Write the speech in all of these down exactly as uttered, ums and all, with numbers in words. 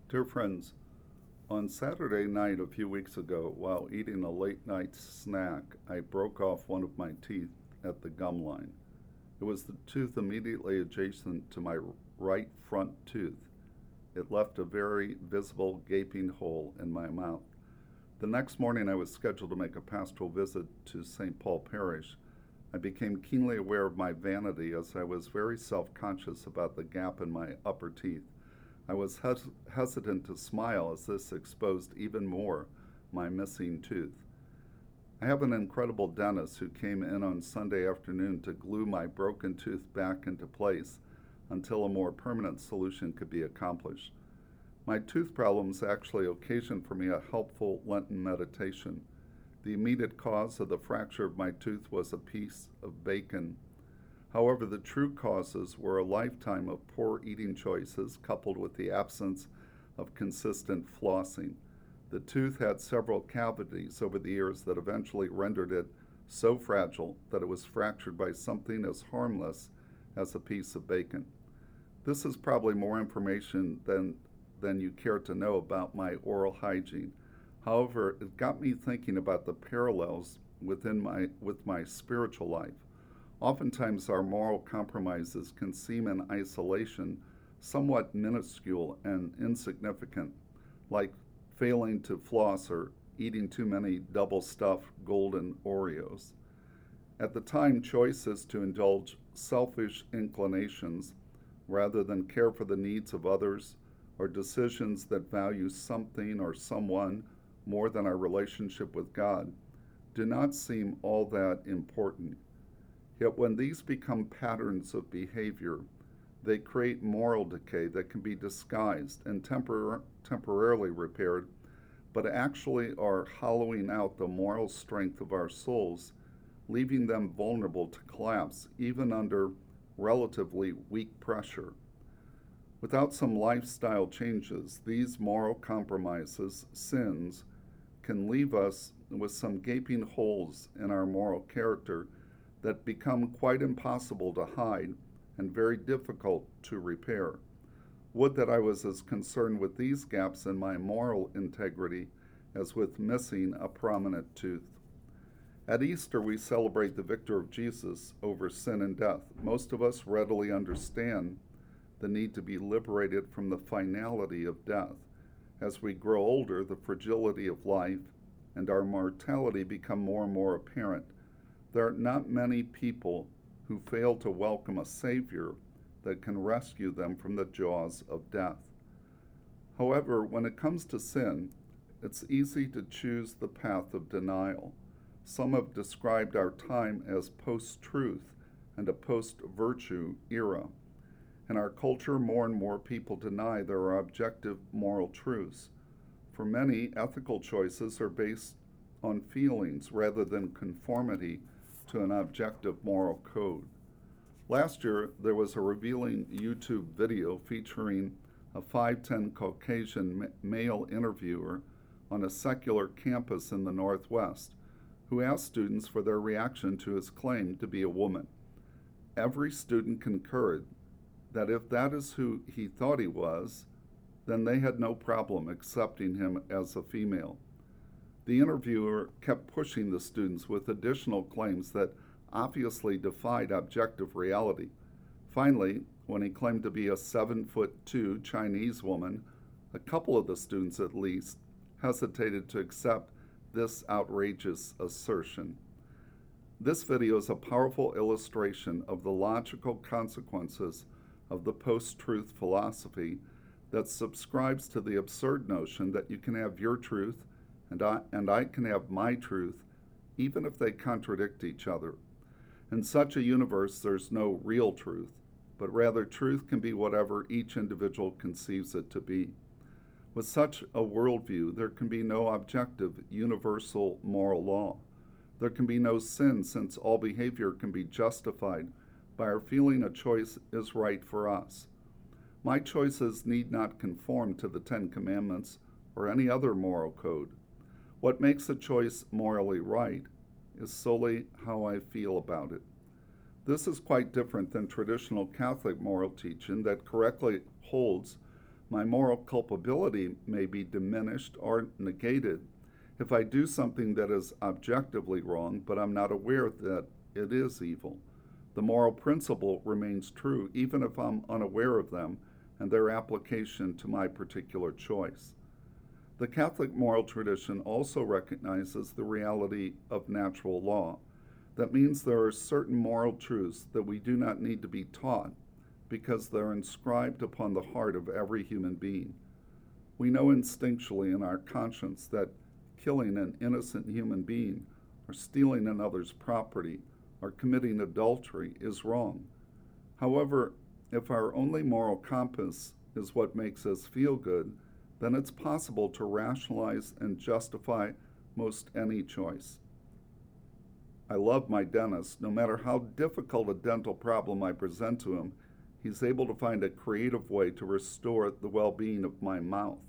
Dear friends, on Saturday night a few weeks ago, while eating a late night snack, I broke off one of my teeth at the gum line. It was the tooth immediately adjacent to my right front tooth. It left a very visible gaping hole in my mouth. The next morning, I was scheduled to make a pastoral visit to Saint Paul Parish. I became keenly aware of my vanity as I was very self conscious about the gap in my upper teeth. I was hes- hesitant to smile as this exposed even more my missing tooth. I have an incredible dentist who came in on Sunday afternoon to glue my broken tooth back into place until a more permanent solution could be accomplished. My tooth problems actually occasioned for me a helpful Lenten meditation. The immediate cause of the fracture of my tooth was a piece of bacon. However, the true causes were a lifetime of poor eating choices coupled with the absence of consistent flossing. The tooth had several cavities over the years that eventually rendered it so fragile that it was fractured by something as harmless as a piece of bacon. This is probably more information than, than you care to know about my oral hygiene. However, it got me thinking about the parallels within my, with my spiritual life. Oftentimes, our moral compromises can seem in isolation somewhat minuscule and insignificant, like failing to floss or eating too many double stuffed golden Oreos. At the time, choices to indulge selfish inclinations rather than care for the needs of others, or decisions that value something or someone more than our relationship with God, do not seem all that important. Yet when these become patterns of behavior, they create moral decay that can be disguised and tempor- temporarily repaired, but actually are hollowing out the moral strength of our souls, leaving them vulnerable to collapse even under relatively weak pressure. Without some lifestyle changes, these moral compromises, sins, can leave us with some gaping holes in our moral character that become quite impossible to hide and very difficult to repair. Would that I was as concerned with these gaps in my moral integrity as with missing a prominent tooth. At Easter, we celebrate the victory of Jesus over sin and death. Most of us readily understand the need to be liberated from the finality of death. As we grow older, the fragility of life and our mortality become more and more apparent. There are not many people who fail to welcome a Savior that can rescue them from the jaws of death. However, when it comes to sin, it's easy to choose the path of denial. Some have described our time as post-truth and a post-virtue era. In our culture, more and more people deny there are objective moral truths. For many, ethical choices are based on feelings rather than conformity to an objective moral code. Last year, there was a revealing YouTube video featuring a five ten Caucasian male interviewer on a secular campus in the Northwest who asked students for their reaction to his claim to be a woman. Every student concurred that if that is who he thought he was, then they had no problem accepting him as a female. The interviewer kept pushing the students with additional claims that obviously defied objective reality. Finally, when he claimed to be a seven foot two Chinese woman, a couple of the students at least hesitated to accept this outrageous assertion. This video is a powerful illustration of the logical consequences of the post-truth philosophy that subscribes to the absurd notion that you can have your truth and I, and I can have my truth, even if they contradict each other. In such a universe, there's no real truth, but rather truth can be whatever each individual conceives it to be. With such a worldview, there can be no objective, universal moral law. There can be no sin, since all behavior can be justified by our feeling a choice is right for us. My choices need not conform to the Ten Commandments or any other moral code. What makes a choice morally right is solely how I feel about it. This is quite different than traditional Catholic moral teaching that correctly holds My moral culpability may be diminished or negated if I do something that is objectively wrong, but I'm not aware that it is evil. The moral principle remains true even if I'm unaware of them and their application to my particular choice. The Catholic moral tradition also recognizes the reality of natural law. That means there are certain moral truths that we do not need to be taught because they're inscribed upon the heart of every human being. We know instinctually in our conscience that killing an innocent human being or stealing another's property or committing adultery is wrong. However, if our only moral compass is what makes us feel good, then it's possible to rationalize and justify most any choice. I love my dentist. No matter how difficult a dental problem I present to him, he's able to find a creative way to restore the well-being of my mouth.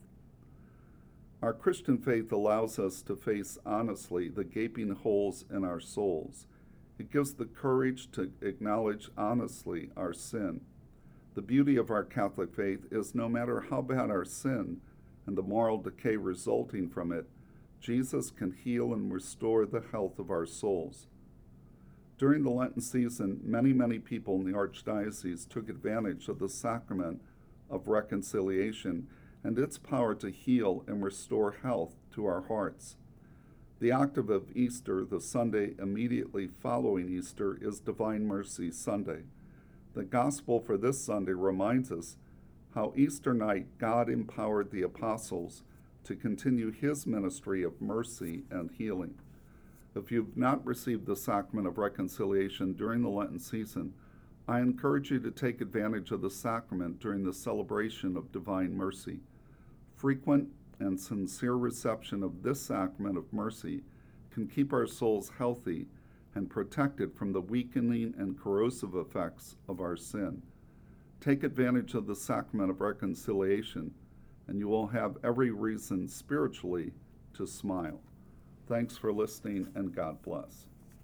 Our Christian faith allows us to face honestly the gaping holes in our souls. It gives the courage to acknowledge honestly our sin. The beauty of our Catholic faith is no matter how bad our sin and the moral decay resulting from it, Jesus can heal and restore the health of our souls. During the Lenten season, many, many people in the Archdiocese took advantage of the sacrament of reconciliation and its power to heal and restore health to our hearts. The octave of Easter, the Sunday immediately following Easter, is Divine Mercy Sunday. The Gospel for this Sunday reminds us how Easter night God empowered the apostles to continue his ministry of mercy and healing. If you've not received the sacrament of reconciliation during the Lenten season, I encourage you to take advantage of the sacrament during the celebration of Divine Mercy. Frequent and sincere reception of this sacrament of mercy can keep our souls healthy and protected from the weakening and corrosive effects of our sin. Take advantage of the sacrament of reconciliation, and you will have every reason spiritually to smile. Thanks for listening, and God bless.